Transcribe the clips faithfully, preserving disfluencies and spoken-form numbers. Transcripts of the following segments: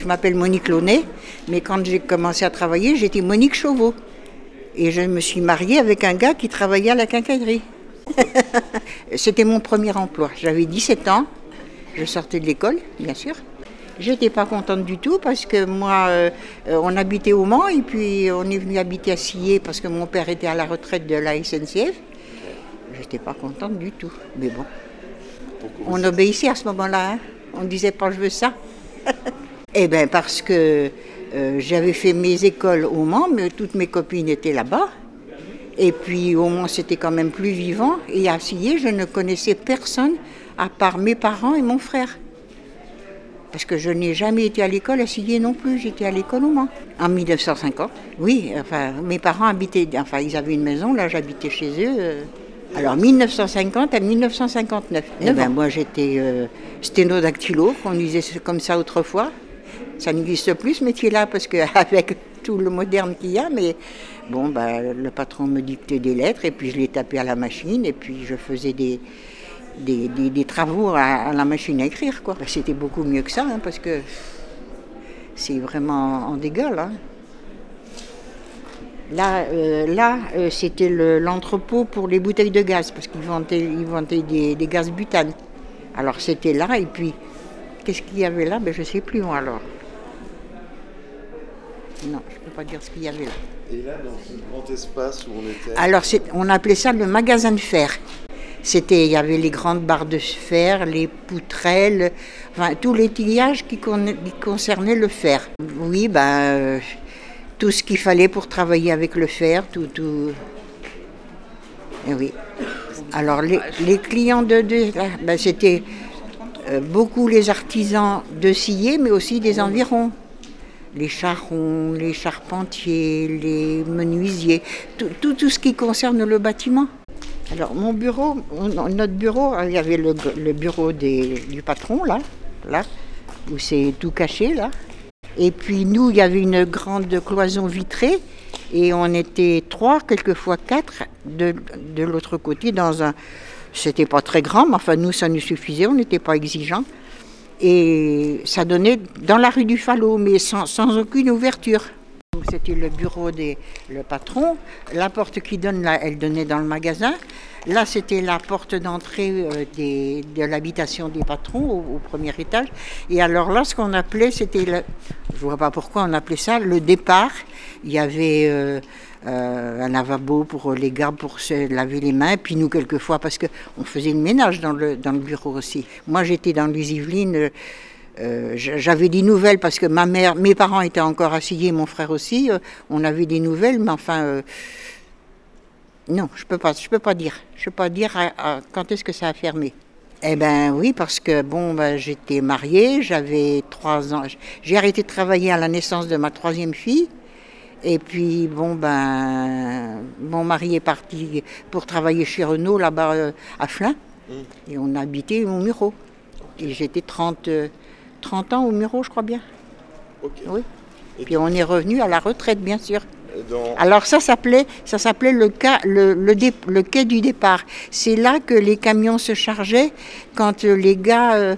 Je m'appelle Monique Launay, mais quand j'ai commencé à travailler, j'étais Monique Chauveau. Et je me suis mariée avec un gars qui travaillait à la quincaillerie. C'était mon premier emploi. J'avais dix-sept ans, je sortais de l'école, bien sûr. J'étais pas contente du tout parce que moi, euh, on habitait au Mans et puis on est venu habiter à Sillé parce que mon père était à la retraite de la S N C F. J'étais pas contente du tout, mais bon. On obéissait à ce moment-là, hein. On disait pas je veux ça. Eh bien parce que euh, j'avais fait mes écoles au Mans, mais toutes mes copines étaient là-bas. Et puis au Mans c'était quand même plus vivant. Et à Sillé, je ne connaissais personne à part mes parents et mon frère. Parce que je n'ai jamais été à l'école à Sillé non plus, j'étais à l'école au Mans. En mille neuf cent cinquante, oui, enfin mes parents habitaient, enfin ils avaient une maison, là j'habitais chez eux. Euh, alors mille neuf cent cinquante à mille neuf cent cinquante-neuf. Eh ben, moi j'étais euh, sténodactylo, on disait comme ça autrefois. Ça n'existe plus ce métier-là parce qu'avec tout le moderne qu'il y a, mais bon, bah, le patron me dictait des lettres et puis je les tapais à la machine et puis je faisais des, des, des, des travaux à, à la machine à écrire, quoi. Bah, c'était beaucoup mieux que ça, hein, parce que c'est vraiment en dégâts, là. Là, euh, là euh, c'était le, l'entrepôt pour les bouteilles de gaz, parce qu'ils vendaient, ils vendaient des, des gaz butane. Alors c'était là, et puis, qu'est-ce qu'il y avait là? Ben, je ne sais plus, moi, alors. Non, je ne peux pas dire ce qu'il y avait là. Et là, dans ce grand espace où on était... Alors, c'est, on appelait ça le magasin de fer. C'était, il y avait les grandes barres de fer, les poutrelles, enfin, tout l'étayage qui, con, qui concernait le fer. Oui, ben, euh, tout ce qu'il fallait pour travailler avec le fer, tout... tout... Et oui. Alors, les, les clients de... de ben, c'était euh, beaucoup les artisans de Sillé, mais aussi des environs. Les charrons, les charpentiers, les menuisiers, tout, tout, tout ce qui concerne le bâtiment. Alors mon bureau, notre bureau, il y avait le, le bureau des, du patron, là, là, où c'est tout caché, là. Et puis nous, il y avait une grande cloison vitrée, et on était trois, quelquefois quatre, de, de l'autre côté, dans un... C'était pas très grand, mais enfin nous, ça nous suffisait, on n'était pas exigeants. Et ça donnait dans la rue du Falot, mais sans, sans aucune ouverture. C'était le bureau des le patron. La porte qui donne là, elle donnait dans le magasin. Là, c'était la porte d'entrée euh, des, de l'habitation des patrons au, au premier étage. Et alors là, ce qu'on appelait, c'était, le, je ne vois pas pourquoi on appelait ça, le départ. Il y avait euh, euh, un lavabo pour les gars pour se laver les mains. Puis nous, quelquefois, parce qu'on faisait le ménage dans le, dans le bureau aussi. Moi, j'étais dans les Yvelines. Euh, Euh, j'avais des nouvelles parce que ma mère, mes parents étaient encore à Sillé, mon frère aussi. Euh, on avait des nouvelles, mais enfin, euh, non, je peux pas, je peux pas dire. Je peux pas dire à, à, quand est-ce que ça a fermé. Eh ben oui, parce que bon, ben, j'étais mariée, j'avais trois ans. J'ai arrêté de travailler à la naissance de ma troisième fille. Et puis bon, ben, mon mari est parti pour travailler chez Renault là-bas euh, à Flins, mmh. Et on habitait au Mureau. Et j'étais trente. Euh, trente ans au Mureau, je crois bien. Okay. Oui. Et puis on est revenu à la retraite, bien sûr. Dans... Alors ça s'appelait, ça s'appelait le, ca, le, le, dé, le quai du départ. C'est là que les camions se chargeaient quand les gars, euh,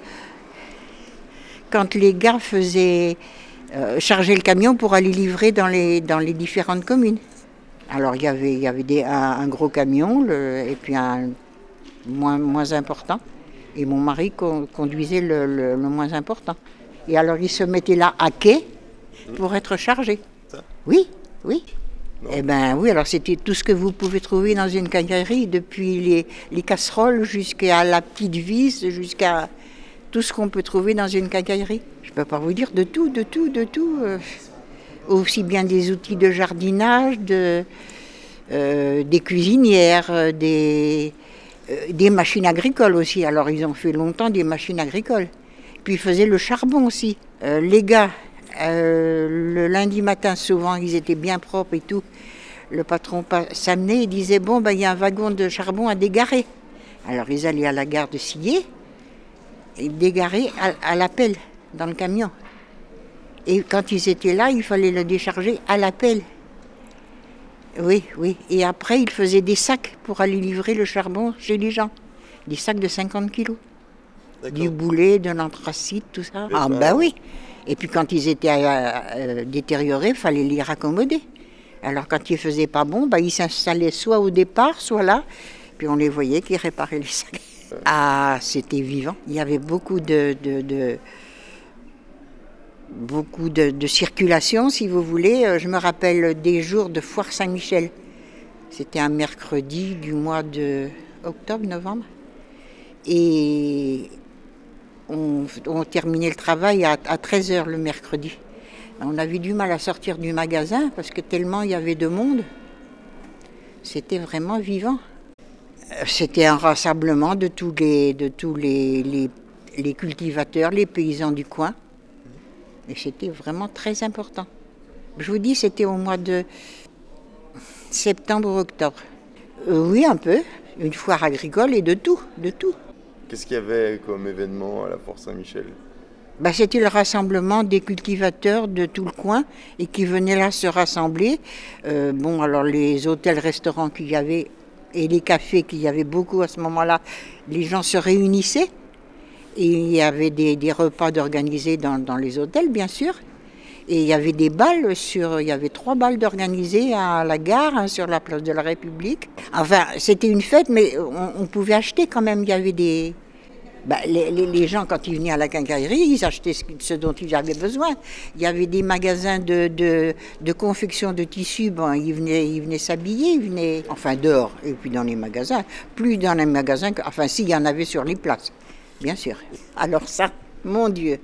quand les gars faisaient euh, charger le camion pour aller livrer dans les, dans les différentes communes. Alors il y avait, il y avait des, un, un gros camion le, et puis un moins, moins important. Et mon mari con, conduisait le, le, le moins important. Et alors il se mettait là à quai pour être chargé. Ça? Oui, oui. Non. Eh bien oui, alors c'était tout ce que vous pouvez trouver dans une quincaillerie, depuis les, les casseroles jusqu'à la petite vis, jusqu'à tout ce qu'on peut trouver dans une quincaillerie. Je ne peux pas vous dire de tout, de tout, de tout. Euh, aussi bien des outils de jardinage, de, euh, des cuisinières, des... Euh, des machines agricoles aussi. Alors ils ont fait longtemps des machines agricoles. Puis ils faisaient le charbon aussi. Euh, les gars, euh, le lundi matin, souvent, ils étaient bien propres et tout. Le patron s'amenait et disait, bon, ben, il y a un wagon de charbon à dégarer. Alors ils allaient à la gare de Sillé et dégarer à, à la pelle, dans le camion. Et quand ils étaient là, il fallait le décharger à la pelle. Oui, oui. Et après, il faisait des sacs pour aller livrer le charbon chez les gens. Des sacs de cinquante kilos. D'accord. Du boulet, de l'anthracite, tout ça. Ah ben oui. Et puis quand ils étaient euh, euh, détériorés, il fallait les raccommoder. Alors quand il faisait pas bon, bah, ils s'installaient soit au départ, soit là. Puis on les voyait qui réparaient les sacs. Ah, c'était vivant. Il y avait beaucoup de, de, de beaucoup de, de circulation, si vous voulez. Je me rappelle des jours de Foire Saint-Michel. C'était un mercredi du mois de octobre, novembre. Et on, on terminait le travail à, à treize heures le mercredi. On avait du mal à sortir du magasin parce que tellement il y avait de monde. C'était vraiment vivant. C'était un rassemblement de tous les, de tous les, les, les cultivateurs, les paysans du coin. Et c'était vraiment très important. Je vous dis, c'était au mois de septembre-octobre. Euh, oui, un peu. Une foire agricole et de tout, de tout. Qu'est-ce qu'il y avait comme événement à la Foire Saint-Michel ? Ben, c'était le rassemblement des cultivateurs de tout le coin et qui venaient là se rassembler. Euh, bon, alors les hôtels-restaurants qu'il y avait et les cafés qu'il y avait beaucoup à ce moment-là, les gens se réunissaient. Et il y avait des, des repas d'organisés dans, dans les hôtels, bien sûr. Et il y avait des balles, sur, il y avait trois balles d'organisées à la gare, hein, sur la place de la République. Enfin, c'était une fête, mais on, on pouvait acheter quand même. Il y avait des... Ben, les, les, les gens, quand ils venaient à la quincaillerie, ils achetaient ce, ce dont ils avaient besoin. Il y avait des magasins de, de, de confection de tissus. Bon, ils venaient, ils venaient s'habiller, ils venaient... Enfin, dehors, et puis dans les magasins. Plus dans les magasins, que, enfin, s'il y en avait sur les places. Bien sûr. Alors ça, mon Dieu.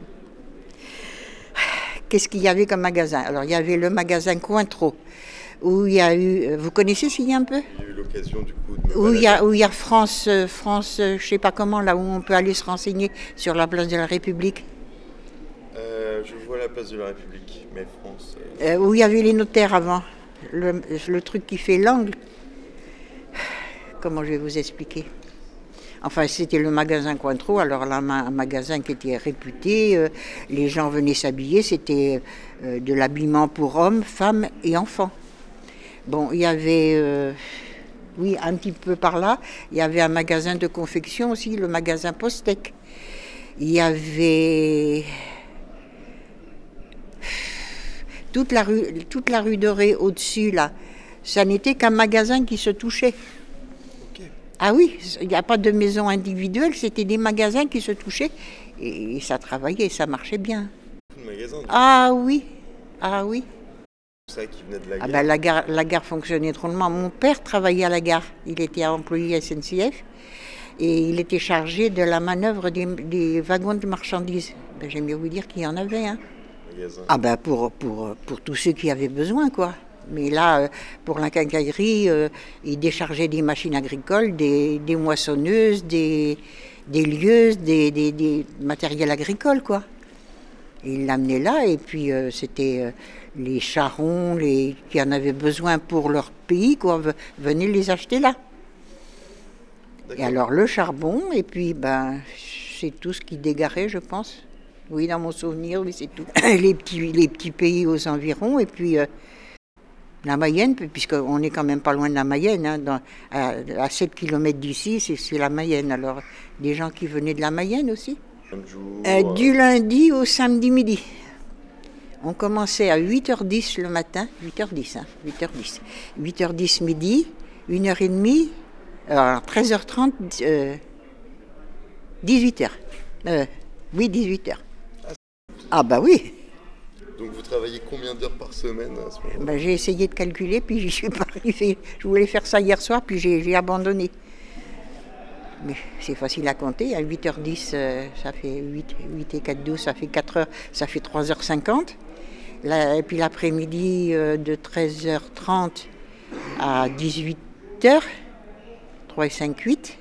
Qu'est-ce qu'il y avait comme magasin ? Alors il y avait le magasin Cointreau, où il y a eu... Vous connaissez s'il y a un peu ? J'ai eu l'occasion du coup de me où il, y a, balader. où il y a France, France, je ne sais pas comment, là où on peut aller se renseigner sur la place de la République. Euh, je vois la place de la République, mais France... euh, Euh, où il y avait les notaires avant. Le, le truc qui fait l'angle. Comment je vais vous expliquer ? Enfin, c'était le magasin Cointreau, alors là, un magasin qui était réputé, euh, les gens venaient s'habiller, c'était euh, de l'habillement pour hommes, femmes et enfants. Bon, il y avait, euh, oui, un petit peu par là, il y avait un magasin de confection aussi, le magasin Postec. Il y avait toute la rue, toute la rue Dorée au-dessus, là, ça n'était qu'un magasin qui se touchait. Ah oui, il n'y a pas de maison individuelle, c'était des magasins qui se touchaient et ça travaillait, ça marchait bien. Beaucoup de magasins. Ah oui, ah oui. C'est ça qui venait de la Ah gare. ben, la gare, la gare fonctionnait drôlement. Mon père travaillait à la gare, il était employé S N C F et il était chargé de la manœuvre des, des wagons de marchandises. Ben, j'aime bien vous dire qu'il y en avait, hein. Magasin. Ah ben pour, pour, pour tous ceux qui avaient besoin, quoi. Mais là, pour la quincaillerie, euh, ils déchargeaient des machines agricoles, des, des moissonneuses, des, des lieuses, des, des, des matériels agricoles, quoi. Et ils l'amenaient là, et puis euh, c'était euh, les charrons les, qui en avaient besoin pour leur pays, quoi, venaient les acheter là. D'accord. Et alors le charbon, et puis ben, c'est tout ce qui dégarait, je pense. Oui, dans mon souvenir, oui, c'est tout. Les petits, les petits pays aux environs, et puis... Euh, la Mayenne, puisqu'on n'est quand même pas loin de la Mayenne, hein, dans, à, à sept kilomètres d'ici, c'est, c'est la Mayenne. Alors, des gens qui venaient de la Mayenne aussi. Un jour, Euh, euh, du lundi au samedi midi. On commençait à huit heures dix le matin, huit heures dix, hein, huit heures dix. huit heures dix midi, une heure trente, alors treize heures trente, euh, dix-huit heures. Euh, oui, dix-huit heures. Ah bah oui. Donc vous travaillez combien d'heures par semaine à ce moment-là ? Ben, j'ai essayé de calculer, puis j'y suis pas arrivée. Je voulais faire ça hier soir, puis j'ai, j'ai abandonné. Mais c'est facile à compter, à huit heures dix, euh, ça fait huit, huit et quatre, douze, ça fait quatre heures, ça fait trois heures cinquante. Là, et puis l'après-midi, euh, de treize heures trente à dix-huit heures, trois et cinq, huit,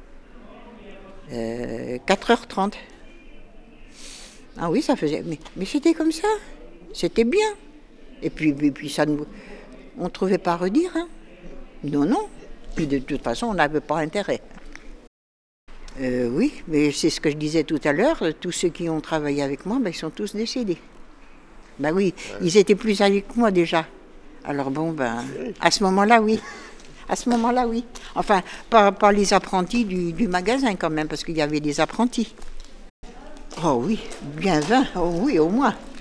euh, quatre heures trente. Ah oui, ça faisait... Mais, mais c'était comme ça. C'était bien. Et puis, et puis ça nous... on ne trouvait pas à redire. Hein. Non, non. Puis de toute façon, on n'avait pas intérêt. Euh, oui, mais c'est ce que je disais tout à l'heure. Tous ceux qui ont travaillé avec moi, ben, ils sont tous décédés. Ben oui, ouais. Ils étaient plus âgés que moi déjà. Alors bon, ben, à ce moment-là, oui. À ce moment-là, oui. Enfin, pas, pas les apprentis du, du magasin quand même, parce qu'il y avait des apprentis. Oh oui, bien vingt, oh oui, au moins.